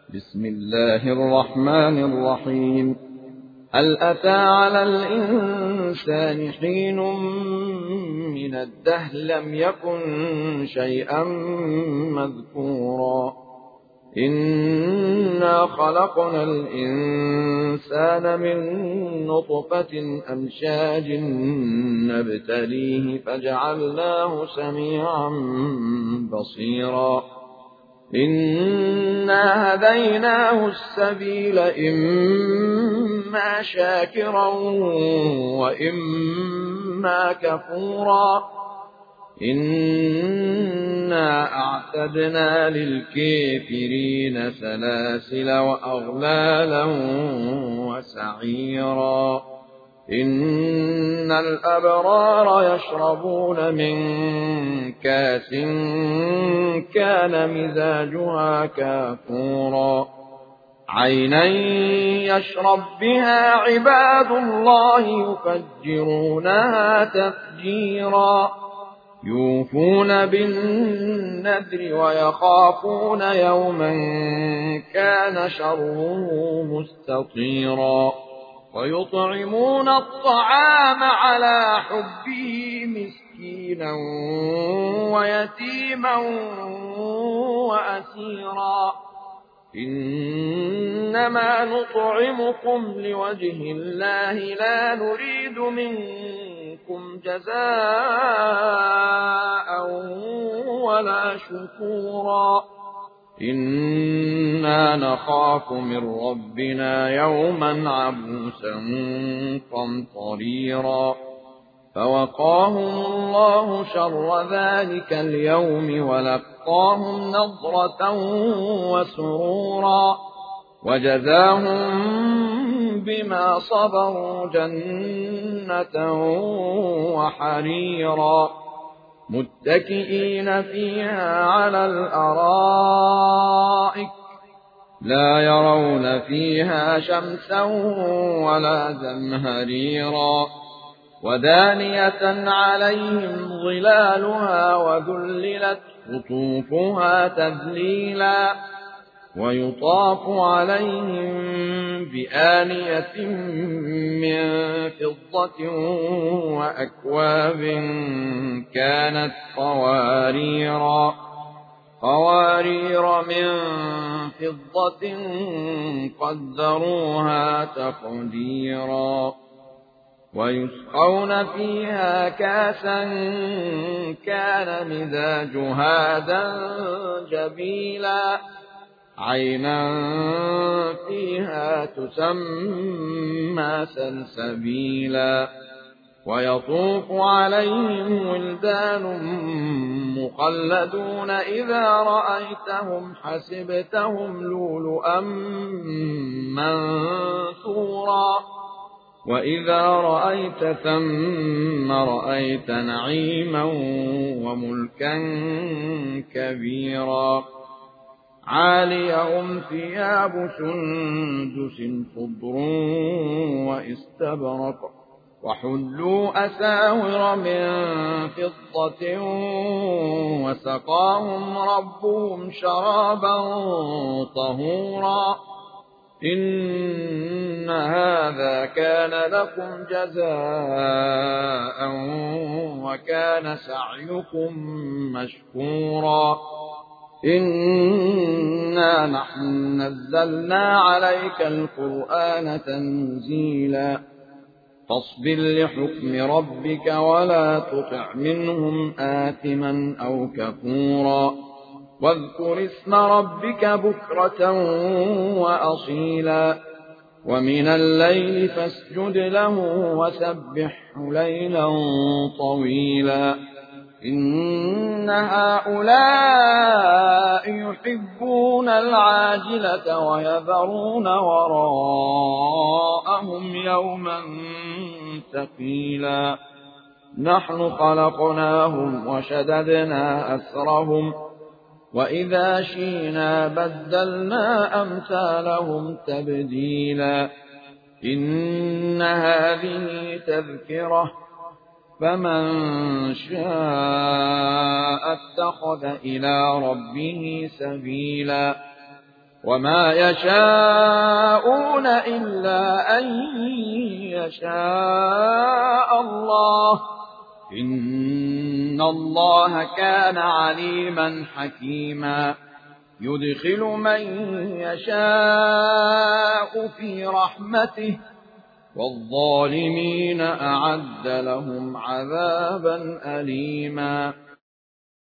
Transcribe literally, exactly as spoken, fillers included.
بسم الله الرحمن الرحيم. هل أتى على الإنسان حين من الدهر لم يكن شيئا مذكورا إنا خلقنا الإنسان من نطفة أمشاج نبتليه فجعلناه سميعا بصيرا إنا هديناه السبيل إما شاكرا وإما كفورا إنا أعتدنا للكافرين سلاسل وأغلالا وسعيرا إن الأبرار يشربون من كاس كان مزاجها كافورا عينا يشرب بها عباد الله يفجرونها تفجيرا يوفون بالنذر ويخافون يوما كان شره مستطيرا ويطعمون الطعام على حبه مسكينا ويتيما وأسيرا إنما نطعمكم لوجه الله لا نريد منكم جزاء ولا شكورا إنا نخاف من ربنا يوما عبوسا قمطريرا فوقاهم الله شر ذلك اليوم ولقاهم نضرة وسرورا وجزاهم بما صبروا جنة وحريرا متكئين فيها على الأرائك لا يرون فيها شمسا ولا زمهريرا ودانية عليهم ظلالها وذللت قطوفها تذليلا ويطاف عليهم بآنية من فضة وأكواب كانت قواريرا قوارير من فضة قدروها تقديرا ويسقون فيها كاسا كان مزاجها زنجبيلا عينا فيها تسمى سلسبيلا ويطوف عليهم ولدان مخلدون إذا رأيتهم حسبتهم لؤلؤا منثورا وإذا رأيت ثم رأيت نعيما وملكا كبيرا عاليهم ثياب سندس خضر واستبرق وحلوا أساور من فضة وسقاهم ربهم شرابا طهورا إن هذا كان لكم جزاء وكان سعيكم مشكورا إنا نحن نزلنا عليك القرآن تنزيلا فاصبر لحكم ربك ولا تطع منهم آثما أو كفورا واذكر اسم ربك بكرة وأصيلا ومن الليل فاسجد له وسبحه ليلا طويلا إن هؤلاء يحبون العاجلة ويذرون وراءهم يوما ثقيلا نحن خلقناهم وشددنا أسرهم وإذا شئنا بدلنا أمثالهم تبديلا إن هذه تذكرة فمن شاء اتخذ إلى ربه سبيلا وما يشاءون إلا أن يشاء الله إن الله كان عليما حكيما يدخل من يشاء في رحمته والظالمين أعد لهم عذابا أليما